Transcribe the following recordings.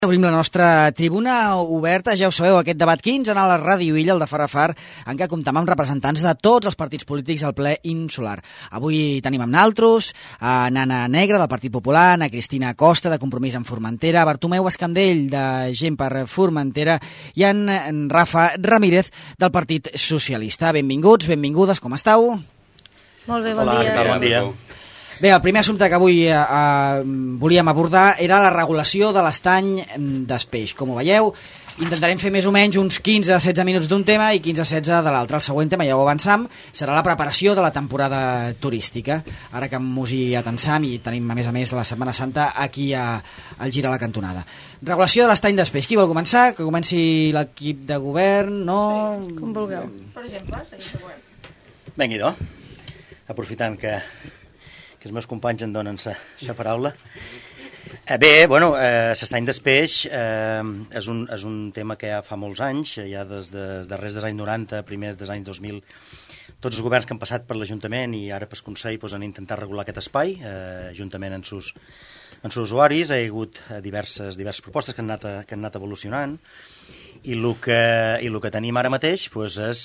Obrim la nostra tribuna oberta, ja ho sabeu, aquest debat quinzenal a la Ràdio Illa, el de Far a Far, en què comptem amb representants de tots els partits polítics al ple insular. Avui tenim amb naltros a Nana Negra, del Partit Popular, a Cristina Costa, de Compromís en Formentera, a Bartomeu Escandell, de Gent per Formentera, i en Rafa Ramírez, del Partit Socialista. Benvinguts, benvingudes, com esteu? Molt bé, bon dia. Hola, bon dia. Bé, el primer assumpte que avui volíem abordar era la regulació de l'estany d'Espeix. Com ho veieu, intentarem fer més o menys uns 15-16 minuts d'un tema i 15-16 de l'altre. El següent tema, ja ho avançam, serà la preparació de la temporada turística. Ara que mos hi atensam i tenim, a més, la Setmana Santa aquí al Gir a la Cantonada. Regulació de l'estany d'Espeix. Qui vol començar? Que comenci l'equip de govern, no? Sí, com vulgueu. Per exemple, seguim de govern. Vinga, aprofitant que els meus companys em donen la paraula. Bé, bueno, l'estany d'Espeix és un tema que ja fa molts anys, ja des darrers dels anys 90, primers dels anys 2000, tots els governs que han passat per l'Ajuntament i ara pel Consell han intentat regular aquest espai, juntament amb els usuaris. Hi ha hagut diverses propostes que han anat evolucionant, i el que tenim ara mateix és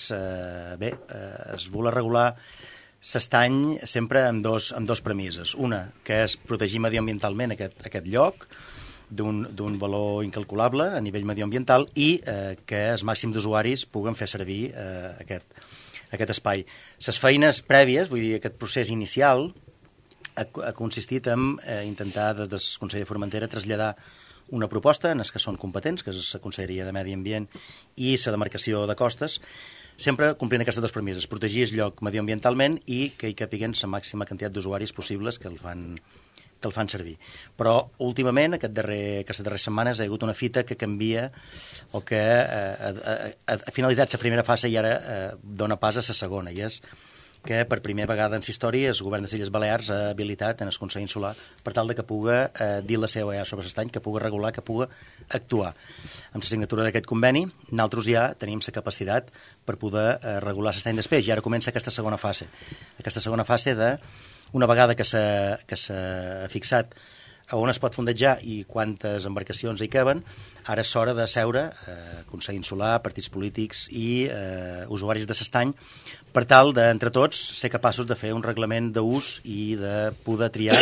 voler regular l'estany sempre amb dos premisses. Una, que és protegir mediambientalment aquest lloc d'un valor incalculable a nivell mediambiental i que els màxims d'usuaris puguen fer servir aquest espai. Les feines prèvies, vull dir, aquest procés inicial, ha consistit en intentar des del Consell de Formentera traslladar una proposta en els que són competents, que és la Conselleria de Medi Ambient i la demarcació de costes, sempre complint aquestes dues premisses: protegir el lloc mediambientalment i que hi capiguen la màxima quantitat d'usuaris possibles que el fan servir. Però últimament, aquestes darreres setmanes, hi ha hagut una fita que canvia o que ha finalitzat la primera fase i ara dona pas a la segona, i és que per primera vegada en la història el govern de les Illes Balears ha habilitat en el Consell Insular per tal que pugui dir la seva sobre l'estany, que pugui regular, que pugui actuar. Amb la signatura d'aquest conveni, nosaltres ja tenim la capacitat per poder regular l'estany d'Espeix, i ara comença aquesta segona fase. Aquesta segona fase de, una vegada que s'ha fixat a on es pot fondejar i quantes embarcacions hi caben, ara és hora de seure Consell Insular, partits polítics i usuaris de l'estany, per tal d'entre tots ser capaços de fer un reglament d'ús i de poder triar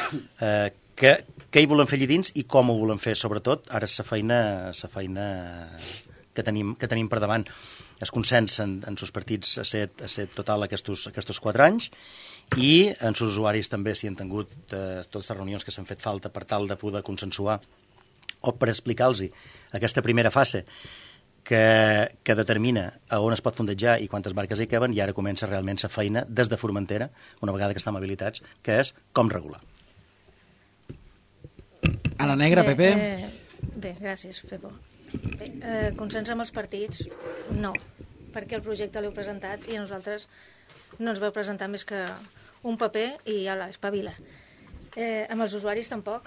què hi volem fer allà dins i com ho volem fer. Sobretot, ara és la feina que tenim per davant. El consens en els partits ha set total aquests 4 anys, i els usuaris també s'hi han tingut totes les reunions que s'han fet falta per tal de poder consensuar o per explicar-los aquesta primera fase que determina a on es pot fondejar i quantes barques hi caben, i ara comença realment la feina des de Formentera, una vegada que estem habilitats, que és com regular. A la Negra, Pepe? Bé, gràcies, Pepo. Consens amb els partits, no, perquè el projecte l'heu presentat i a nosaltres no ens veu presentar més que un paper i ja l'espavila. Amb els usuaris tampoc.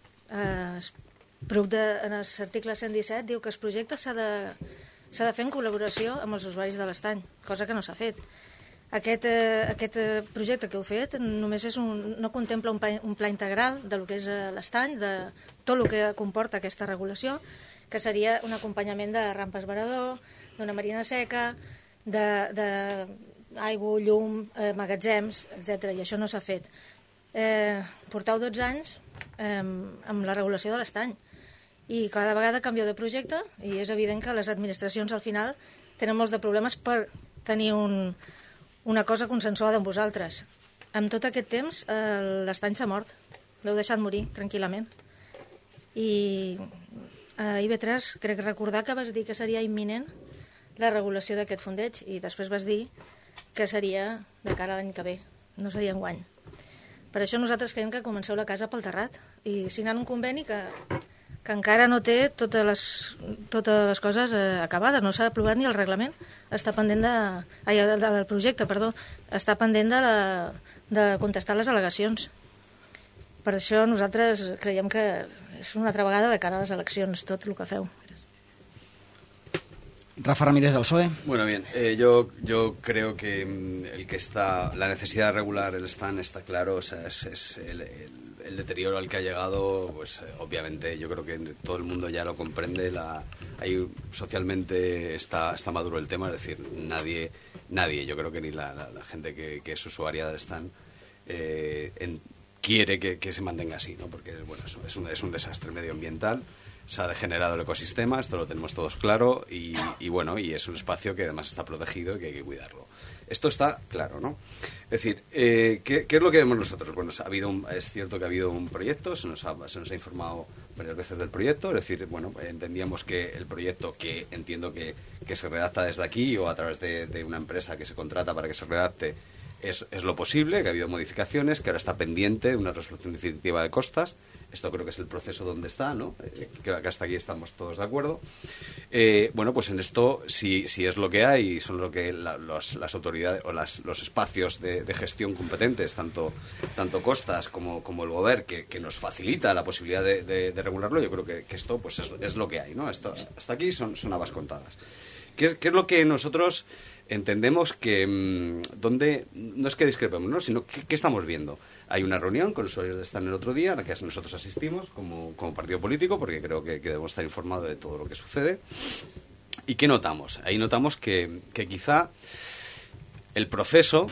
En l'article 117 diu que el projecte s'ha de fer en col·laboració amb els usuaris de l'estany, cosa que no s'ha fet. Aquest projecte que heu fet només no contempla un pla integral del que és l'estany, de tot el que comporta aquesta regulació, que seria un acompanyament de rampes varador, d'una marina seca, d'aigua, llum, magatzems, etc. I això no s'ha fet. Porteu 12 anys amb la regulació de l'estany i cada vegada canvieu de projecte, i és evident que les administracions al final tenen molts de problemes per tenir una cosa consensuada amb vosaltres. Amb tot aquest temps l'estany s'ha mort, l'heu deixat morir tranquil·lament, i a IB3 crec recordar que vas dir que seria imminent la regulació d'aquest fondeig, i després vas dir que seria de cara a l'any que ve, no seria enguany. Per això nosaltres creiem que comenceu la casa pel terrat i signant un conveni que encara no té totes les coses acabades, no s'ha aprovat ni el reglament, està pendent del projecte, està pendent de contestar les al·legacions. Per això nosaltres creiem que és una altra vegada de cara a les eleccions tot el que feu. Rafa Ramírez del PSOE. Bueno, bien, yo creo que la necesidad de regular el stand está claro, o sea, es el deterioro al que ha llegado, pues obviamente yo creo que todo el mundo ya lo comprende. Ahí socialmente está maduro el tema, es decir, nadie, yo creo que ni la gente que es usuaria del stand quiere que se mantenga así, ¿no? Porque bueno, es un desastre medioambiental. Se ha degenerado el ecosistema, esto lo tenemos todos claro, y bueno, y es un espacio que además está protegido y que hay que cuidarlo. Esto está claro, ¿no? Es decir, ¿qué es lo que vemos nosotros? Bueno, es cierto que ha habido un proyecto, se nos ha informado varias veces del proyecto, es decir, bueno, entendíamos que el proyecto, que entiendo que se redacta desde aquí o a través de una empresa que se contrata para que se redacte, es lo posible, que ha habido modificaciones, que ahora está pendiente de una resolución definitiva de costas. Esto creo que es el proceso donde está, ¿no? Que hasta aquí estamos todos de acuerdo. Bueno, pues en esto, si es lo que hay, son lo que las autoridades o los espacios de gestión competentes, tanto costas como el Gobierno, que nos facilita la posibilidad de regularlo, yo creo que esto pues es lo que hay, ¿no? Hasta aquí son habas contadas. ¿Qué es lo que nosotros entendemos que donde no es que discrepemos, ¿no? Sino que estamos viendo? Hay una reunión con los usuarios de Stand el otro día, a la que nosotros asistimos como partido político, porque creo que debemos estar informados de todo lo que sucede. ¿Y qué notamos? Ahí notamos que quizá el proceso,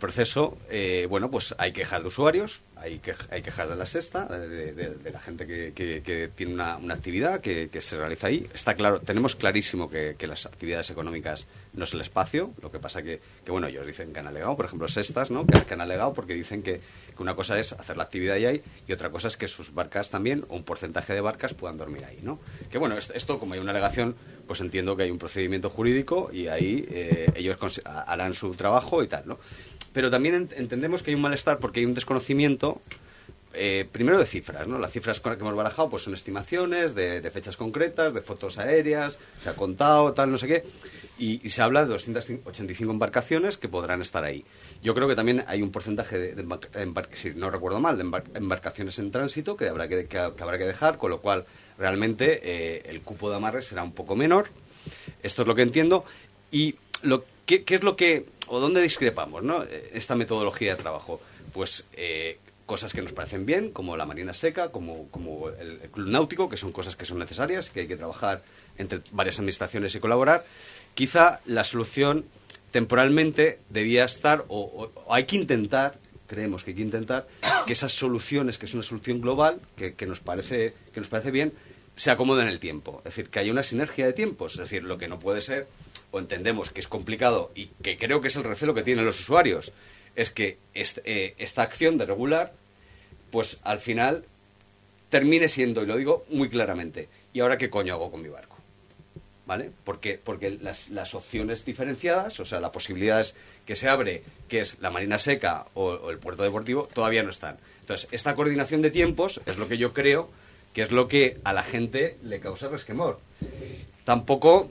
bueno, pues hay quejas de usuarios, hay quejas de la sexta, de la gente que tiene una actividad que se realiza ahí. Está claro, tenemos clarísimo que las actividades económicas no es el espacio. Lo que pasa que bueno, ellos dicen que han alegado, por ejemplo, sextas, ¿no? Que han alegado porque dicen que una cosa es hacer la actividad ahí y otra cosa es que sus barcas también, o un porcentaje de barcas, puedan dormir ahí, ¿no? Que bueno, esto como hay una alegación, pues entiendo que hay un procedimiento jurídico y ahí ellos harán su trabajo y tal, ¿no? Pero también entendemos que hay un malestar porque hay un desconocimiento, primero de cifras, ¿no? Las cifras que hemos barajado pues son estimaciones de fechas concretas, de fotos aéreas, se ha contado, tal, no sé qué, y se habla de 285 embarcaciones que podrán estar ahí. Yo creo que también hay un porcentaje si no recuerdo mal, de embarcaciones en tránsito que habrá que dejar, con lo cual realmente el cupo de amarre será un poco menor. Esto es lo que entiendo. Y ¿qué es lo que, o dónde discrepamos, ¿no? Esta metodología de trabajo? Pues cosas que nos parecen bien, como la marina seca, como el club náutico, que son cosas que son necesarias, que hay que trabajar entre varias administraciones y colaborar. Quizá la solución temporalmente debía estar, o hay que intentar, creemos que hay que intentar, que esas soluciones, que es una solución global, que nos parece bien, se acomoden en el tiempo. Es decir, que haya una sinergia de tiempos. Es decir, lo que no puede ser, o entendemos que es complicado, y que creo que es el recelo que tienen los usuarios, es que esta acción de regular, pues al final termine siendo, y lo digo muy claramente, ¿y ahora qué coño hago con mi barco? ¿Vale? Porque las opciones diferenciadas, o sea, las posibilidades que se abre, que es la marina seca o el puerto deportivo, todavía no están. Entonces, esta coordinación de tiempos es lo que yo creo que es lo que a la gente le causa resquemor. Tampoco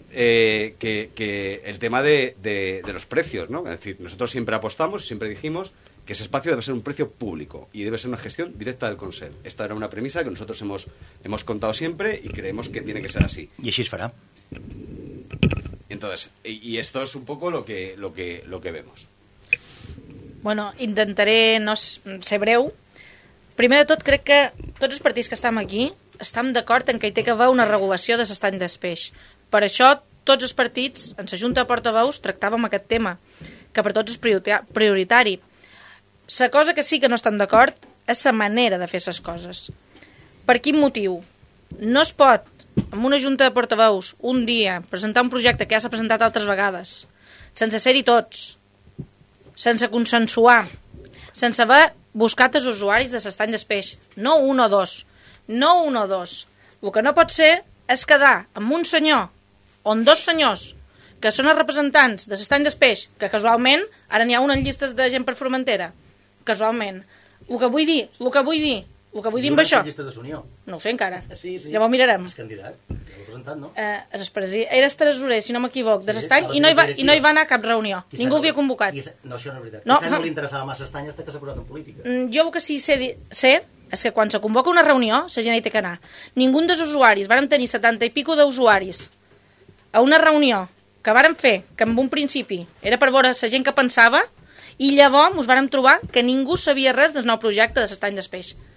que el tema de los precios, ¿no? Es decir, nosotros siempre apostamos y siempre dijimos que ese espacio debe ser un precio público y debe ser una gestión directa del Consell. Esta era una premisa que nosotros hemos contado siempre y creemos que tiene que ser así. I així es farà. Entonces, y esto es un poco lo que vemos. Bueno, intentaré no ser breu. Primer de tot, crec que tots els partits que estem aquí estem d'acord en que hi té que haver una regulació de l'estany d'espeix. Per això, tots els partits, en la Junta de Portaveus, tractàvem aquest tema, que per tots és prioritari. La cosa que sí que no estem d'acord és la manera de fer les coses. Per quin motiu? No es pot, amb una Junta de Portaveus, un dia, presentar un projecte que ja s'ha presentat altres vegades, sense ser-hi tots, sense consensuar, sense haver buscat els usuaris de l'estany d'espeix, no un o dos. El que no pot ser és quedar amb un senyor o amb dos senyors que són els representants de l'estany d'espeix, que casualment ara n'hi ha una en llistes de gent per Formentera, casualment. El que vull dir amb això, no ho sé encara, ja ho mirarem. És candidat, ja l'ho presentat, no? Eres tresorer, si no m'equivoc, de l'estany, i no hi va anar a cap reunió, ningú havia convocat. No, això no és veritat. No li interessava massa estany fins que s'ha posat en política. Jo el que sí sé és que quan se convoca una reunió, la gent hi té que anar. Ningú dels usuaris, vàrem tenir 70 i pico d'usuaris a una reunió que vàrem fer, que en un principi era per veure la gent que pensava, i llavors ens vàrem trobar que ningú sabia res del nou projecte de l'estany d'espeix.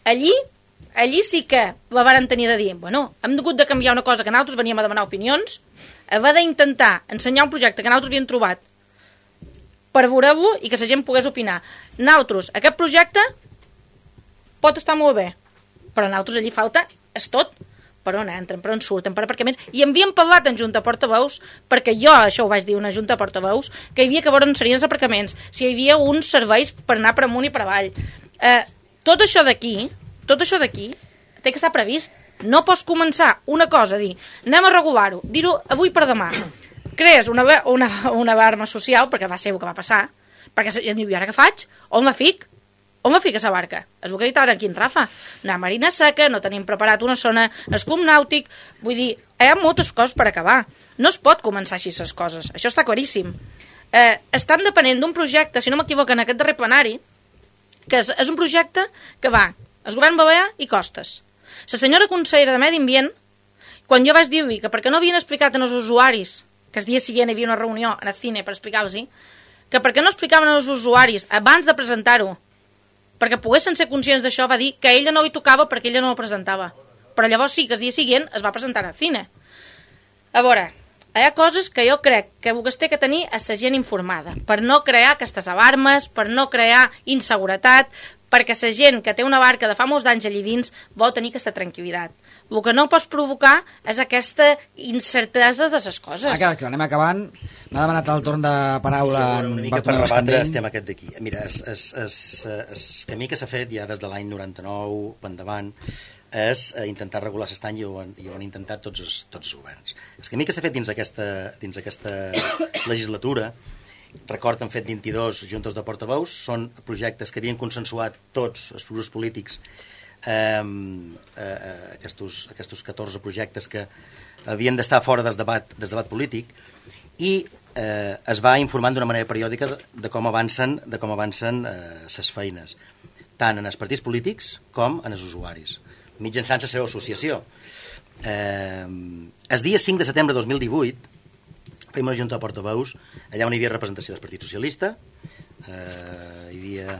allí sí que la varen tenir de dir, bueno, hem hagut de canviar una cosa que nosaltres veníem a demanar opinions, haver d'intentar ensenyar un projecte que nosaltres havíem trobat per veure-lo i que la gent pogués opinar. Nosaltres, aquest projecte pot estar molt bé, però nosaltres allí falta és tot. Per on entren, per on surten, per aparcaments, i havíem parlat en junta portaveus, perquè jo això ho vaig dir una junta portaveus, que hi havia que veure on serien els aparcaments, si hi havia uns serveis per anar per amunt i per avall. Tot això d'aquí té que estar previst. No pots començar una cosa a dir, anem a regular-ho, dir-ho avui per demà. Crees una alarma social, perquè va ser el que va passar, perquè diu, i ara què faig? On la fic? On la fica la barca? És el que ha dit ara aquí en Rafa. Una marina seca, no tenim preparat una zona, el club nàutic... Vull dir, hi ha moltes coses per acabar. No es pot començar així les coses. Això està claríssim. Estan depenent d'un projecte, si no m'equivoco, en aquest darrer plenari, que és un projecte que va el govern balear i Costes. La senyora consellera de Medi Ambient, quan jo vaig dir-li que perquè no havien explicat als usuaris, que el dia següent hi havia una reunió en el cine per explicar-los, que perquè no explicaven als usuaris abans de presentar-ho, perquè poguessin ser conscients d'això, va dir que a ella no hi tocava perquè ella no ho presentava. Però llavors sí que el dia següent es va presentar al cine. A veure, hi ha coses que jo crec que el que es té que tenir és la gent informada, per no crear aquestes alarmes, per no crear inseguretat, perquè la gent que té una barca de fa molts d'anys allà dins vol tenir aquesta tranquil·litat. El que no pots provocar és aquesta incertesa de les coses. Ha quedat clar, anem acabant. M'ha demanat el torn de paraula una mica per rebatre el tema aquest d'aquí. Mira, el camí que s'ha fet ja des de l'any 99 endavant és intentar regular l'estany i ho han intentat tots els governs. El camí que s'ha fet dins aquesta legislatura, record, han fet 22 juntes de portaveus, són projectes que havien consensuat tots els grups polítics, aquests 14 projectes que havien d'estar fora del debat polític, i es va informant d'una manera periòdica de com avancen les feines, tant en els partits polítics com en els usuaris, mitjançant la seva associació. El dia 5 de setembre de 2018 fèiem una junta de portaveus allà on hi havia representació del Partit Socialista, hi havia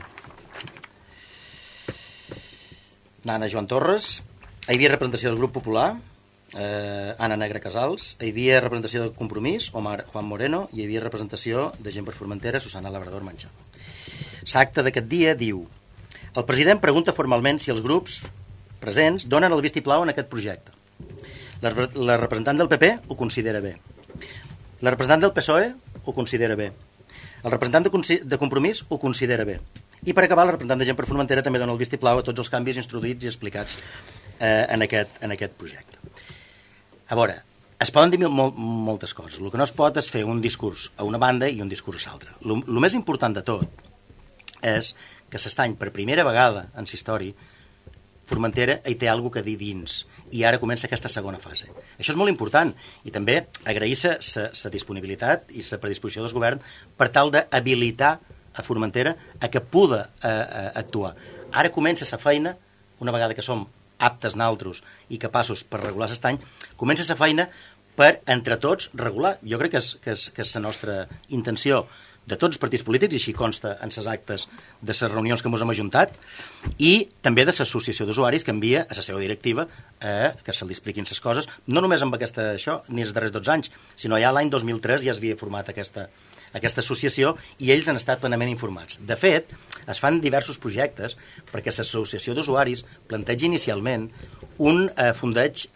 Nana Joan Torres, hi havia representació del Grup Popular, Anna Negra Casals, hi havia representació del Compromís, Juan Moreno, i hi havia representació de Gent per Formentera, Susana Labrador Manchado. L'acte d'aquest dia diu: el president pregunta formalment si els grups presents donen el vistiplau en aquest projecte. La representant del PP ho considera bé. La representant del PSOE ho considera bé. El representant de Compromís ho considera bé. I per acabar, la representant de Gent per Formentera també dona el vistiplau a tots els canvis introduïts i explicats en aquest projecte. A veure, es poden dir moltes coses. El que no es pot és fer un discurs a una banda i un discurs a l'altra. El més important de tot és que l'estany, per primera vegada en la història, Formentera hi té alguna cosa a dir dins, i ara comença aquesta segona fase. Això és molt important, i també agrair la disponibilitat i la predisposició del govern per tal d'habilitar a Formentera a que pugui actuar. Ara comença la feina, una vegada que som aptes naltros i capaços per regular l'estany, comença la feina per, entre tots, regular. Jo crec que és la nostra intenció de tots els partits polítics, i així consta en les actes de les reunions que ens hem ajuntat, i també de l'associació d'usuaris que envia a la seva directiva que se li expliquin les coses, no només amb això, ni els darrers 12 anys, sinó ja l'any 2003 ja es havia format aquesta associació i ells han estat plenament informats. De fet, es fan diversos projectes perquè l'associació d'usuaris planteja inicialment un fondeig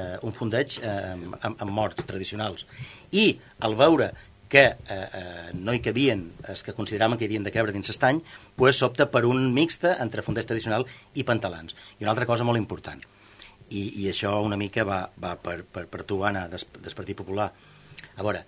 amb morts tradicionals, i al veure que no hi cabien els que consideraven que hi havien de cabre dins l'estany, doncs s'opta per un mixte entre fondeig tradicional i pantalans. I una altra cosa molt important, i això una mica va per tu, Anna, del Partit Popular. A veure,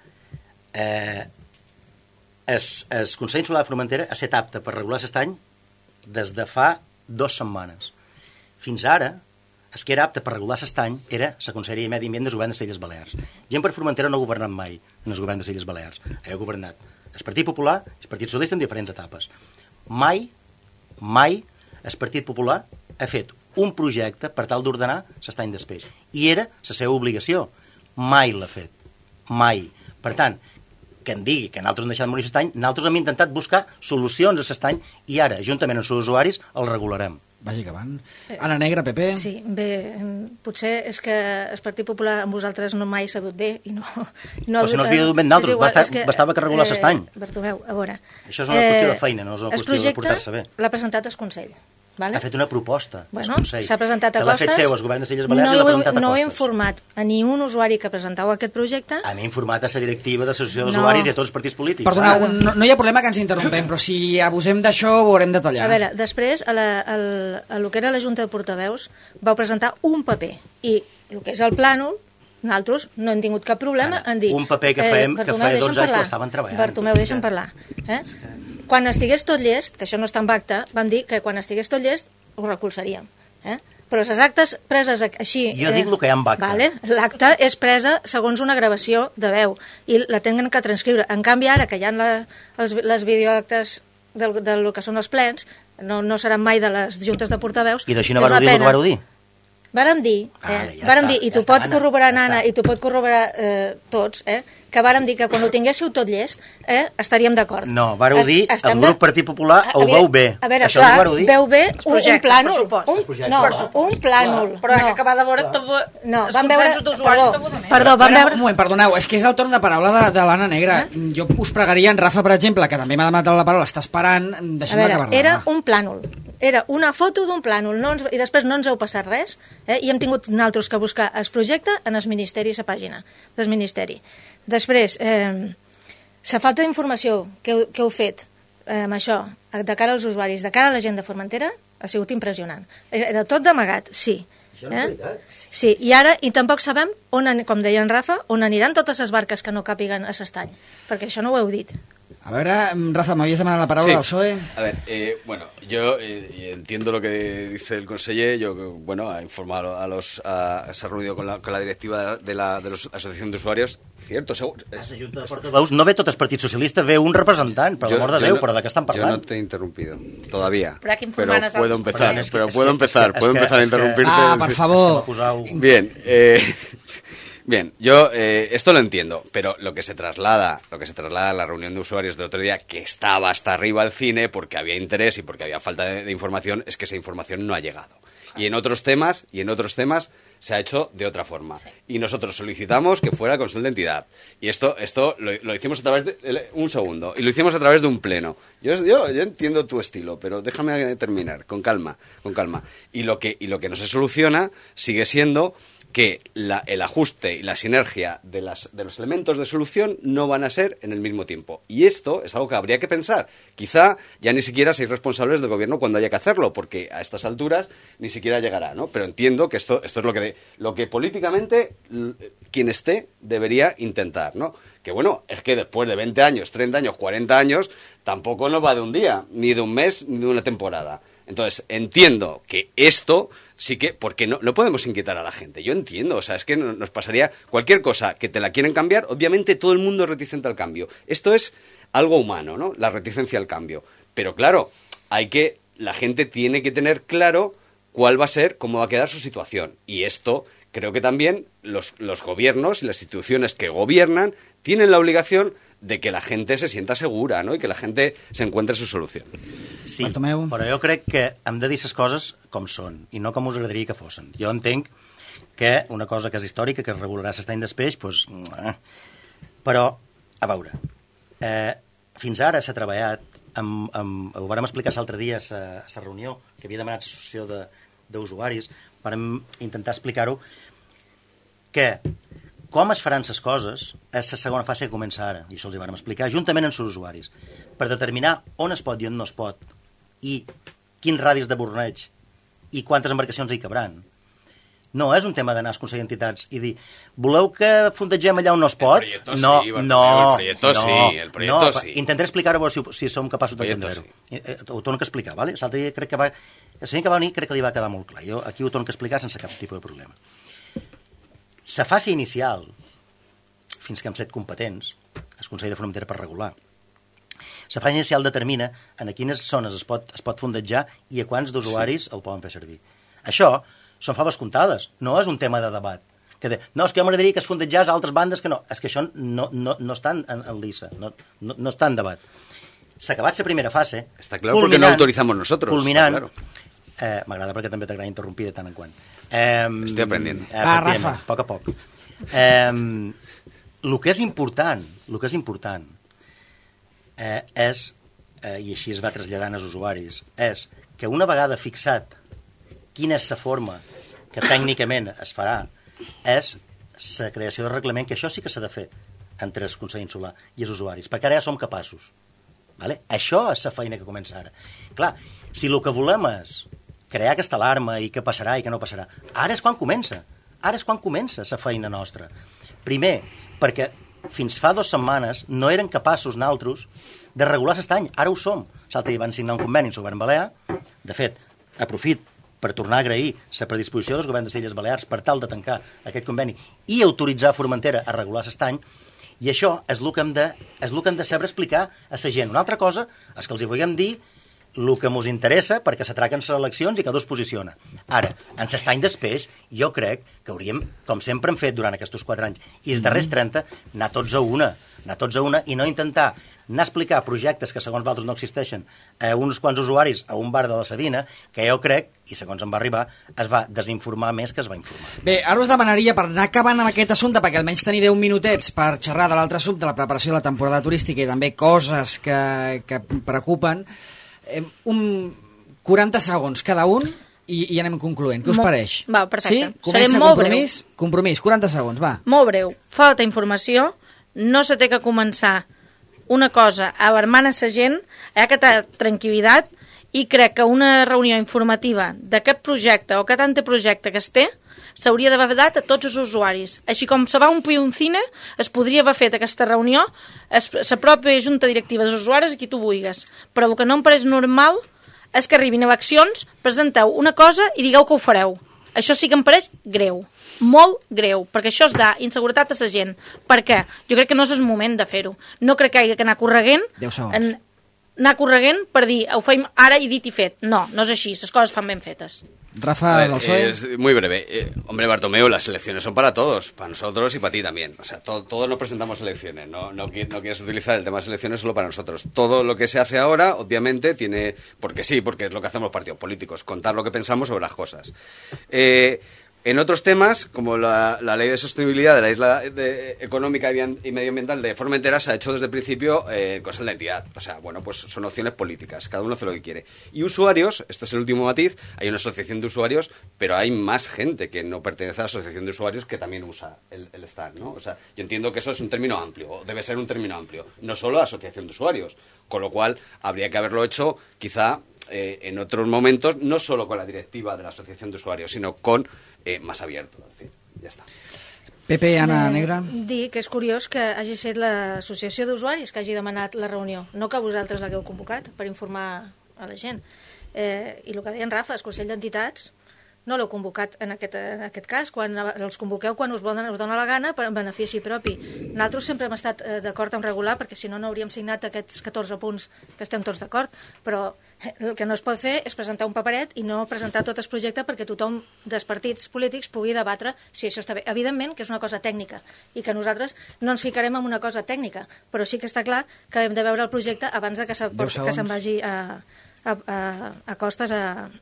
el Consell Insular de Formentera ha estat apte per regular l'estany des de fa 2 setmanes. Fins ara, el que era apte per regular l'estany era la Conselleria de Medi Ambient del govern de les Illes Balears. Gent per Formentera no ha governat mai en el govern de les Illes Balears. Ha governat el Partit Popular i el Partit Socialista en diferents etapes. Mai el Partit Popular ha fet un projecte per tal d'ordenar l'estany del peix. I era la seva obligació. Mai l'ha fet. Mai. Per tant, que em digui que nosaltres hem deixat morir l'estany, nosaltres hem intentat buscar solucions a l'estany i ara, juntament amb els usuaris, el regularem. vagi acabant. Anna Negra, PP. Sí, bé, potser és que el Partit Popular amb vosaltres no mai s'ha dut bé i no... Però si no s'havia dut bé amb d'altres, bastava que regular l'estany. Bartomeu, a veure... Això és una qüestió de feina, no és una qüestió de portar-se bé. El projecte l'ha presentat el Consell. Vale? Ha fet una proposta. Bueno, s'ha presentat a Costes. Que l'ha fet seu, el govern de Illes Balears, i l'ha presentat a Costes. No he informat a ni un usuari que presentava aquest projecte. A mi he informat a la directiva de l'associació d'usuaris i a tots els partits polítics. Perdoneu, no hi ha problema que ens interrompem, però si abusem d'això ho haurem de tallar. A veure, després, a lo que era la Junta de Portaveus, vau presentar un paper, i el que és el plànol, nosaltres no hem tingut cap problema en dir... Un paper que feia 12 anys que l'estaven treballant. Bartomeu, deixa'm parlar. Quan estigués tot llest, que això no està en acta, vam dir que quan estigués tot llest ho recolzaríem. Però les actes preses així... Jo dic el que hi ha en acta. Vale? L'acta és presa segons una gravació de veu i la tenen que transcriure. En canvi, ara que hi ha les videoactes del que són els plens, no seran mai de les juntes de portaveus... I d'així no vareu dir el que vareu dir? Vàrem dir, i t'ho pot corroborar Nana, i t'ho pot corroborar tots, que vàrem dir que quan ho tinguéssiu tot llest estaríem d'acord. No, vareu dir, el grup Partit Popular ho veu bé. A veure, clar, veu bé un plànol. Un plànol. Però que acabar de veure els consensos d'usuaris... Perdó, vam veure... Un moment, perdoneu, és que és el torn de paraula de l'Anna Negra. Jo us pregaria, en Rafa, per exemple, que també m'ha demanat la paraula, està esperant, deixem d'acabar-la. Era un plànol. Era una foto d'un plànol, i després no ens heu passat res, i hem tingut nosaltres que buscar el projecte en el Ministeri, a la pàgina del Ministeri. Després, la falta d'informació que heu fet amb això, de cara als usuaris, de cara a la gent de Formentera, ha sigut impressionant. Era tot d'amagat, sí. Això no és veritat. Sí, i ara, i tampoc sabem, com deia en Rafa, on aniran totes les barques que no càpiguen a l'estany, perquè això no ho heu dit. A ver, Rafa, me habías demanado la palabra al PSOE. A ver, bueno, yo entiendo lo que dice el conseller. Yo, bueno, ha informado se ha reunido con la directiva de la Asociación de Usuarios. Cierto, seguro. A la Junta de Portaveus no ve tot el Partit Socialista, ve un representant, per l'amor de Déu, però de què estan parlant? Yo no te he interrumpido, todavía. Pero puedo empezar a interrumpirte. Por favor. Bien, Bien, yo esto lo entiendo, pero lo que se traslada a la reunión de usuarios del otro día, que estaba hasta arriba el cine porque había interés y porque había falta de información, es que esa información no ha llegado. Y en otros temas se ha hecho de otra forma. Sí. Y nosotros solicitamos que fuera el Consell de Entidad. Y esto lo hicimos a través de... Un segundo. Y lo hicimos a través de un pleno. Yo entiendo tu estilo, pero déjame terminar, con calma. Y lo que no se soluciona sigue siendo que el ajuste y la sinergia de los elementos de solución no van a ser en el mismo tiempo. Y esto es algo que habría que pensar. Quizá ya ni siquiera seáis responsables del gobierno cuando haya que hacerlo, porque a estas alturas ni siquiera llegará, ¿no? Pero entiendo que esto es lo que políticamente quien esté debería intentar, ¿no? Que bueno, es que después de 20 años, 30 años, 40 años, tampoco nos va de un día, ni de un mes, ni de una temporada. Entonces, entiendo que esto sí que, porque no podemos inquietar a la gente. Yo entiendo, o sea, es que nos pasaría cualquier cosa que te la quieren cambiar, obviamente todo el mundo es reticente al cambio. Esto es algo humano, ¿no? La reticencia al cambio. Pero claro, la gente tiene que tener claro cuál va a ser, cómo va a quedar su situación. Y esto creo que también los gobiernos y las instituciones que gobiernan tienen la obligación de que la gente se sienta segura, no? I que la gente se encuentre su solució. Sí, però jo crec que hem de dir les coses com són, i no com us agradaria que fossin. Jo entenc que una cosa que és històrica, que es regularà l'estany d'espeix, doncs... Però, a veure, fins ara s'ha treballat, ho vàrem explicar l'altre dia a la reunió que havia demanat l'associació d'usuaris, vàrem intentar explicar-ho, que com es faran les coses és la segona fase que comença ara, i això els hi vam explicar, juntament amb els usuaris, per determinar on es pot i on no es pot, i quins radis de borneig, i quantes embarcacions hi cabran. No és un tema d'anar als Consell d'Entitats i dir, voleu que fondegem allà on no es pot? El proyecto sí. Intentaré explicar-ho si som capaços d'entendre-ho. Ho torno a explicar, ¿vale? L'altre dia crec que el senyor que va venir crec que li va quedar molt clar. Jo aquí ho torno a explicar sense cap tipus de problema. La fase inicial, fins que hem set competents, el Consell de Formentera per regular, la fase inicial determina en quines zones es pot fondejar i a quants d'usuaris el poden fer servir. Això són faves comptades, no és un tema de debat. No, és que jo m'agradaria que es fondejés a altres bandes que no. És que això no està en l'ISA, no està en debat. S'ha acabat la primera fase. Está claro porque no autorizamos nosotros. Culminant, claro. M'agrada perquè també t'agrada interrompir de tant en quant. Estic aprenent. Rafa. A poc a poc. El que és important és, i així es va traslladant als usuaris, és que una vegada fixat quina és la forma que tècnicament es farà, és la creació de reglament, que això sí que s'ha de fer entre el Consell Insular i els usuaris, perquè ara ja som capaços. Vale? Això és la feina que comença ara. Clar, si el que volem és crear aquesta alarma i què passarà i què no passarà, ara és quan comença. Ara és quan comença la feina nostra. Primer, perquè fins fa 2 setmanes no eren capaços nosaltres de regular l'estany. Ara ho som. L'altre dia van signar un conveni amb el govern balear. De fet, aprofit per tornar a agrair la predisposició dels governs de les Illes Balears per tal de tancar aquest conveni i autoritzar Formentera a regular l'estany. I això és el que hem de saber explicar a la gent. Una altra cosa és que els hi vulguem dir el que ens interessa perquè s'atraquen les eleccions i cada es posiciona. Ara, en l'estany d'espeix, jo crec que hauríem, com sempre hem fet durant aquests 4 anys, i els darrers 30, anar tots a una i no intentar anar a explicar projectes que segons vosaltres no existeixen a uns quants usuaris a un bar de la Sabina, que jo crec, i segons em va arribar, es va desinformar més que es va informar. Bé, ara us demanaria, per anar acabant amb aquest assumpte, perquè almenys tenir 10 minutets per xerrar de l'altre assumpte, de la preparació de la temporada turística i també coses que preocupen, 40 segons cada un i anem concloent. Què us pareix? Va, perfecte. Sí? Comença Serem molt compromís, 40 segons, va. Molt breu. Falta informació, no se té que començar una cosa alarmant a la gent, hi ha que tenir tranquil·litat i crec que una reunió informativa d'aquest projecte o aquest anteprojecte que es té s'hauria d'haver dat a tots els usuaris. Així com se va omplir un cine, es podria haver fet aquesta reunió la pròpia junta directiva dels usuaris a qui tu vulguis. Però el que no em pareix normal és que arribin eleccions, presenteu una cosa i digueu que ho fareu. Això sí que em pareix greu, molt greu, perquè això és dar inseguretat a la gent. Per què? Jo crec que no és el moment de fer-ho. No crec que hi hagi que anar corregent, per dir, ho fem ara i dit i fet. No, no és així, les coses fan ben fetes. Rafa, es muy breve. Hombre, Bartomeu, las elecciones son para todos, para nosotros y para ti también. O sea, todos nos presentamos elecciones. No quieres utilizar el tema de las elecciones solo para nosotros. Todo lo que se hace ahora, obviamente, tiene... Porque sí, porque es lo que hacemos los partidos políticos, contar lo que pensamos sobre las cosas. En otros temas, como la ley de sostenibilidad de la isla económica y medioambiental de Formentera, se ha hecho desde el principio cosas de la entidad. O sea, bueno, pues son opciones políticas, cada uno hace lo que quiere. Y usuarios, este es el último matiz, hay una asociación de usuarios, pero hay más gente que no pertenece a la asociación de usuarios que también usa el stand, ¿no? O sea, yo entiendo que eso es un término amplio, o debe ser un término amplio, no solo la asociación de usuarios, con lo cual habría que haberlo hecho quizá en otros momentos, no solo con la directiva de la asociación de usuarios, sino con más abierto. En fin, ja està. Pepe, Anna Negra. Dir que és curiós que hagi estat l'associació d'usuaris que hagi demanat la reunió, no que vosaltres l'hagueu convocat per informar a la gent. I el que deia en Rafa, el Consell d'Entitats no l'heu convocat en aquest cas, quan els convoqueu quan us dona la gana per benefici propi. Nosaltres sempre hem estat d'acord en regular, perquè si no, no hauríem signat aquests 14 punts que estem tots d'acord, però el que no es pot fer és presentar un paperet i no presentar tot el projecte perquè tothom dels partits polítics pugui debatre si això està bé. Evidentment que és una cosa tècnica i que nosaltres no ens ficarem en una cosa tècnica, però sí que està clar que hem de veure el projecte abans de que se'n vagi a costes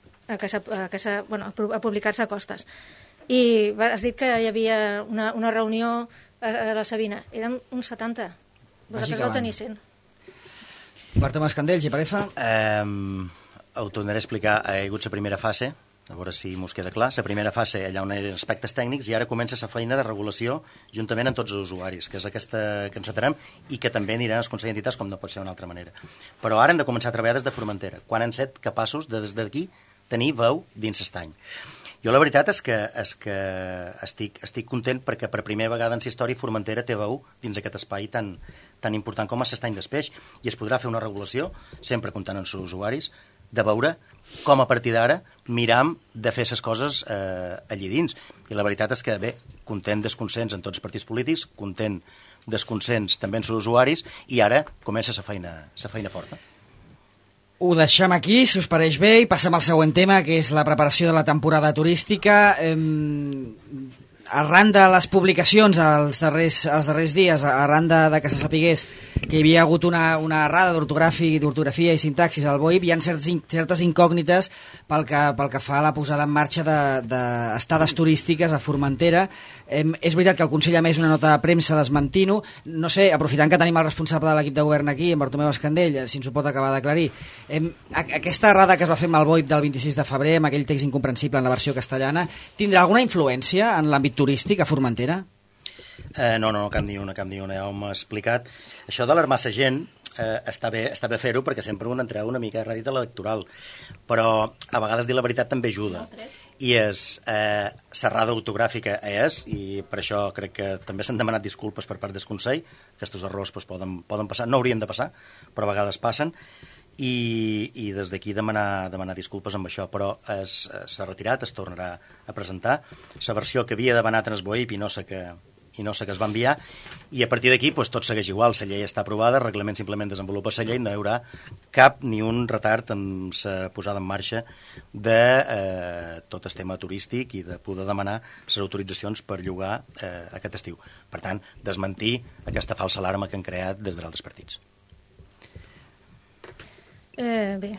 a publicar-se a costes. I has dit que hi havia una reunió a la Sabina. Érem uns 70. Vosaltres vau tenir 100. Bartomeu Escandell, ¿te parece? Ho tornaré a explicar. Ha hagut la primera fase, a veure si mos queda clar. La primera fase, allà on eren aspectes tècnics, i ara comença la feina de regulació juntament amb tots els usuaris, que és aquesta que encetarem i que també aniran als Consells d'Entitats, com no pot ser d'una altra manera. Però ara hem de començar a treballar des de Formentera, quan hem set capaços de, des d'aquí, tenir veu dins l'estany. Jo la veritat és que estic content perquè per primera vegada en la història Formentera té veu dins aquest espai tan important com és l'estany d'Espeix, i es podrà fer una regulació, sempre comptant amb els usuaris, de veure com a partir d'ara miram de fer les coses allí dins. I la veritat és que, bé, content del consens en tots els partits polítics, content del consens també en els usuaris, i ara comença la feina forta. Ho deixem aquí, si us pareix bé, i passem al següent tema, que és la preparació de la temporada turística. arran de les publicacions els darrers dies, arran de que se sapigués que hi havia hagut una errada d'ortografia i sintaxis al BOIP, hi ha certes incògnites pel que fa a la posada en marxa d'estades turístiques a Formentera. És veritat que el Consell ha emès una nota de premsa desmentint-ho. No sé, aprofitant que tenim el responsable de l'equip de govern aquí, en Bartomeu Escandell, si ens ho pot acabar d'aclarir, aquesta errada que es va fer amb el BOIP del 26 de febrer, amb aquell text incomprensible en la versió castellana, tindrà alguna influència en l'àmbit turístic a Formentera? No, cap ni una, ja ho hem explicat. Això d'alarmar-se gent està bé fer-ho perquè sempre un entrega una mica de rèdit electoral, però a vegades dir la veritat també ajuda. I s'errada ortogràfica i per això crec que també s'han demanat disculpes per part del Consell. Aquests errors poden passar, no haurien de passar, però a vegades passen, i des d'aquí demanar disculpes amb això, però s'ha retirat, es tornarà a presentar la versió que havia demanat en el BOIP i no sé què es va enviar, i a partir d'aquí tot segueix igual. La llei està aprovada, el reglament simplement desenvolupa la llei, no hi haurà cap ni un retard en la posada en marxa de tot el tema turístic i de poder demanar les autoritzacions per llogar aquest estiu. Per tant, desmentir aquesta falsa alarma que han creat des d'altres partits. Bé,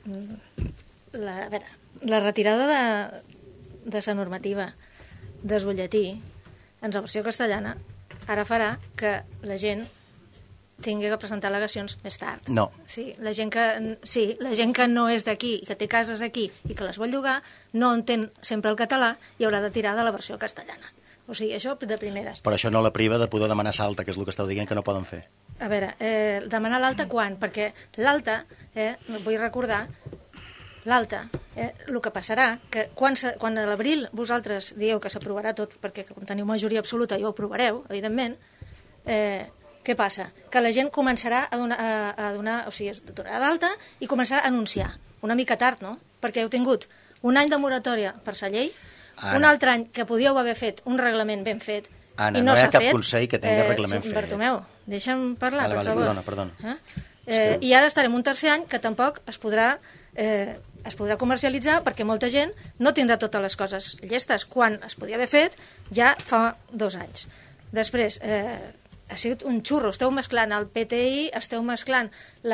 la retirada de la normativa del butlletí en la versió castellana ara farà que la gent tingui que presentar al·legacions més tard. No. Sí, la gent que no és d'aquí i que té cases aquí i que les vol llogar no entén sempre el català i haurà de tirar de la versió castellana. O sigui, això de primeres. Però això no la priva de poder demanar l'alta, que és el que esteu dient que no poden fer. A veure, demanar l'alta quan? Perquè l'alta, vull recordar, l'alta, el que passarà, que quan a l'abril vosaltres dieu que s'aprovarà tot, perquè quan teniu majoria absoluta i ho aprovareu, evidentment, què passa? Que la gent començarà a donar, o sigui, es donarà d'alta i començarà a anunciar. Una mica tard, no? Perquè heu tingut un any de moratòria per la llei, un altre any que podíeu haver fet un reglament ben fet, Anna, i no hi ha s'ha cap fet. Consell que tingui reglament fet. Bartomeu, deixa'm parlar, per favor. Perdona. I ara estarem un tercer any que tampoc es podrà comercialitzar perquè molta gent no tindrà totes les coses llestes, quan es podia haver fet ja fa 2 anys. Després, ha sigut un xurro, esteu mesclant el PTI, esteu mesclant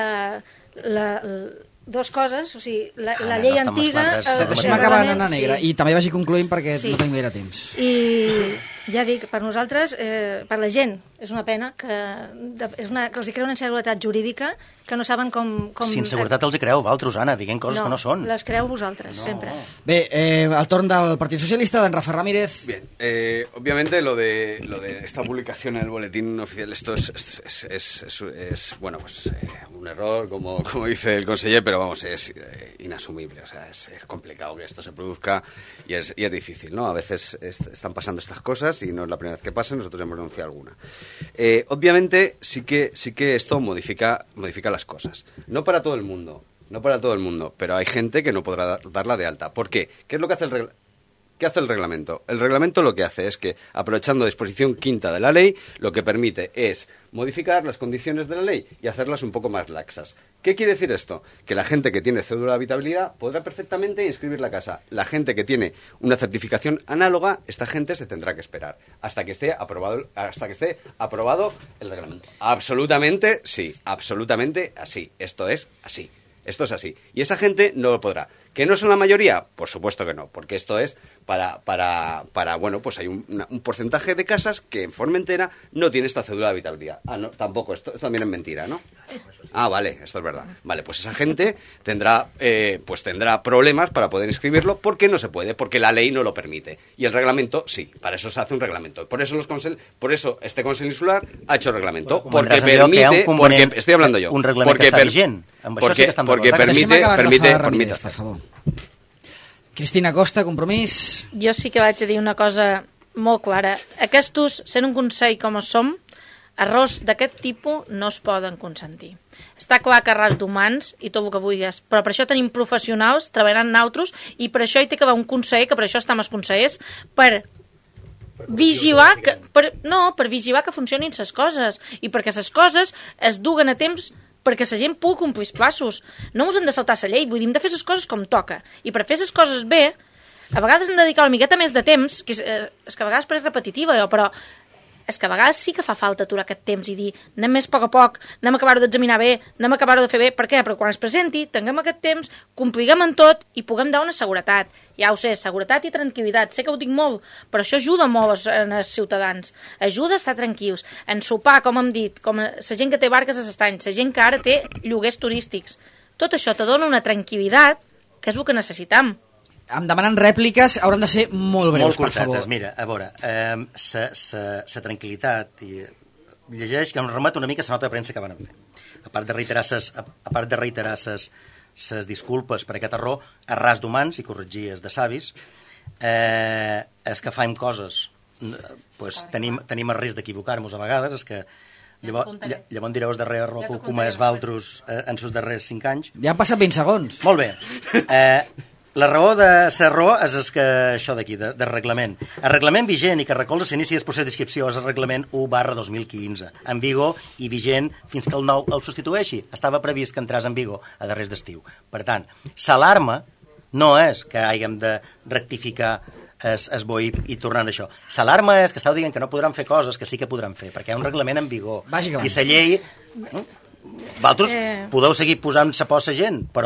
dues coses, o sigui, la llei antiga... Deixem acabar en negre, i també vagi concloent perquè no tenim gaire temps. I ja dic, per nosaltres, per la gent, és una pena que els hi crea una inseguretat jurídica que no saben com... Si inseguretat els hi creeu, vosaltres, Anna, diguem coses que no són. No, les creu vosaltres, sempre. Bé, el torn del Partido Socialista, d'en Rafa Ramírez. Bien, obviamente lo de esta publicación en el boletín oficial, esto es bueno, pues un error, como dice el conseller, pero vamos, es inasumible, o sea, es complicado que esto se produzca y es difícil, ¿no? A veces están pasando estas cosas y no es la primera vez que pasa, nosotros hemos denunciado alguna. Obviamente sí que esto modifica las cosas. No para todo el mundo, pero hay gente que no podrá darla de alta. ¿Por qué? ¿Qué es lo que hace ¿Qué hace el reglamento? El reglamento lo que hace es que, aprovechando la disposición quinta de la ley, lo que permite es modificar las condiciones de la ley y hacerlas un poco más laxas. ¿Qué quiere decir esto? Que la gente que tiene cédula de habitabilidad podrá perfectamente inscribir la casa. La gente que tiene una certificación análoga, esta gente se tendrá que esperar hasta que esté aprobado el reglamento. Absolutamente sí, absolutamente así. Esto es así. Esto es así. Y esa gente no lo podrá. ¿Que no son la mayoría? Por supuesto que no, porque esto es para bueno, pues hay un porcentaje de casas que en Formentera no tiene esta cédula de habitabilidad. No, tampoco, esto también es mentira, ¿no? Vale, esto es verdad. Vale, pues esa gente tendrá problemas para poder inscribirlo porque no se puede, porque la ley no lo permite. Y el reglamento, sí, para eso se hace un reglamento. Por eso este Consell Insular ha hecho reglamento, porque permite, porque estoy hablando yo, un reglamento porque permite, per favor. Cristina Costa, Compromís. Jo sí que vaig a dir una cosa molt clara. Aquests, sent un Consell com som, errors d'aquest tipus no es poden consentir. Està clar que errors d'humans i tot el que vulguis, però per això tenim professionals treballant nosaltres i per això hi té que haver un conseller, que per això estem els consellers, per vigilar per vigilar que funcionin les coses i perquè les coses es duguen a temps perquè la gent pugui complir els plaços. No us hem de saltar la llei, vull dir, hem de fer les coses com toca. I per fer les coses bé, A vegades hem de dedicar una miqueta més de temps, que és que a vegades és repetitiva, però és que a vegades sí que fa falta aturar aquest temps i dir anem més a poc, anem a acabar-ho d'examinar bé, anem a acabar-ho de fer bé. Per què? Perquè quan es presenti, tinguem aquest temps, compliguem en tot i puguem dar una seguretat. Ja ho sé, seguretat i tranquil·litat. Sé que ho dic molt, però això ajuda molt als ciutadans. Ajuda a estar tranquils. En sopar, com hem dit, com la gent que té barques a l'estany, la gent que ara té lloguers turístics. Tot això te dona una tranquil·litat, que és el que necessitem. Em demanen rèpliques, hauran de ser molt breus, per favor. Mira, a veure, la tranquil·litat, i llegeix que em remet una mica la nota de premsa que van fer. A part de reiterar ses disculpes per aquest error, a ras d'humans i corregies de savis, és que faim coses, pues, tenim el risc d'equivocar-nos a vegades, és que llavors direu els darrers errors com és Valtros en els darrers 5 anys. Ja han passat 20 segons. Molt bé. La raó de l'error és que això d'aquí, del reglament. El reglament vigent i que recolza l'inici del procés d'inscripció és el reglament 1/2015, en vigor i vigent fins que el nou el substitueixi. Estava previst que entrés en vigor a darrers d'estiu. Per tant, l'alarma no és que hàgim de rectificar es BOIP i tornant a això. L'alarma és que esteu dient que no podran fer coses que sí que podran fer, perquè hi ha un reglament en vigor. Bàsicament. I la llei... Vosaltres podeu seguir posant sa por a la gent, però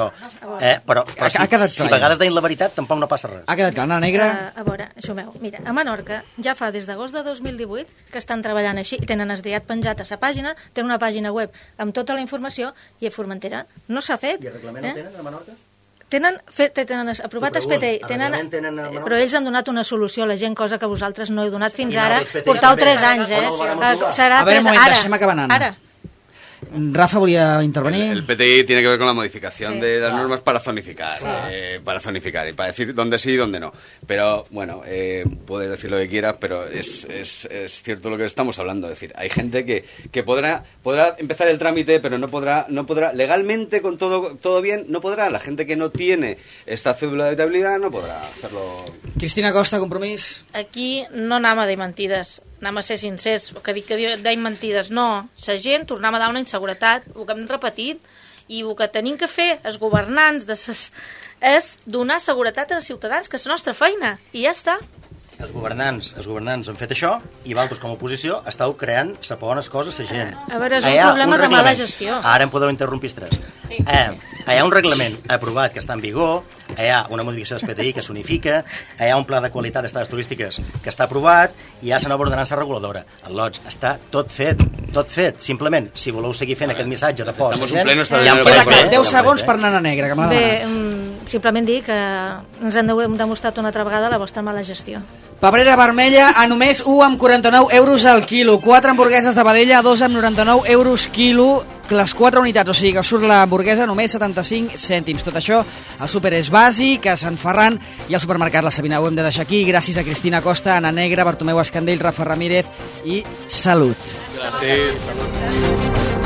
si a vegades deien la veritat tampoc no passa res. Ha quedat clar, Anna Negra? A veure, Xumeu, mira, a Menorca ja fa des d'agost de 2018 que estan treballant així i tenen esdiat penjat a sa pàgina, tenen una pàgina web amb tota la informació, i a Formentera no s'ha fet. I el reglament no tenen a Menorca? Tenen aprovat el PTI, però ells han donat una solució a la gent, cosa que vosaltres no heu donat fins ara. Portau 3 anys, serà 3 ara. Rafa volía intervenir. El PTI tiene que ver con la modificación de las normas para zonificar, para zonificar y para decir dónde sí y dónde no. Pero bueno, puedes decir lo que quieras, pero es cierto lo que estamos hablando. Es decir, hay gente que podrá empezar el trámite, pero no podrá legalmente con todo bien, no podrá. La gente que no tiene esta cédula de habitabilidad no podrá hacerlo. Cristina Costa, Compromís. Aquí no anem a dir mentides, anem a ser sincers, que dic que deim mentides, no. La gent tornem a dar una inseguretat, el que hem repetit, i el que tenim que fer els governants és donar seguretat als ciutadans, que és la nostra feina, i ja està. Els governants han fet això i vosaltres com a oposició esteu creant les bones coses a la gent. A veure, és un problema de mala gestió. Ara em podeu interrompir els 3. Sí. Hi ha un reglament aprovat que està en vigor, hi ha una modificació del PTI que s'unifica, hi ha un pla de qualitat d'estades turístiques que està aprovat i hi ha la nova ordenança reguladora. El LOTS està tot fet. Simplement, si voleu seguir fent aquest missatge de fora, queden 10 segons per Anna Negra, que m'ha demanat. Bé, simplement dir que ens han demostrat una altra vegada la vostra mala gestió. Pebrera vermella a només 1,49 euros al quilo. 4 hamburgueses de vedella a 2,99 euros quilo. Les 4 unitats, o sigui que surt l'hamburguesa només 75 cèntims. Tot això al súper és bàsic, a Sant Ferran i al supermercat La Sabina. Ho hem de deixar aquí. Gràcies a Cristina Costa, Anna Negra, Bartomeu Escandell, Rafa Ramírez i salut. Gràcies.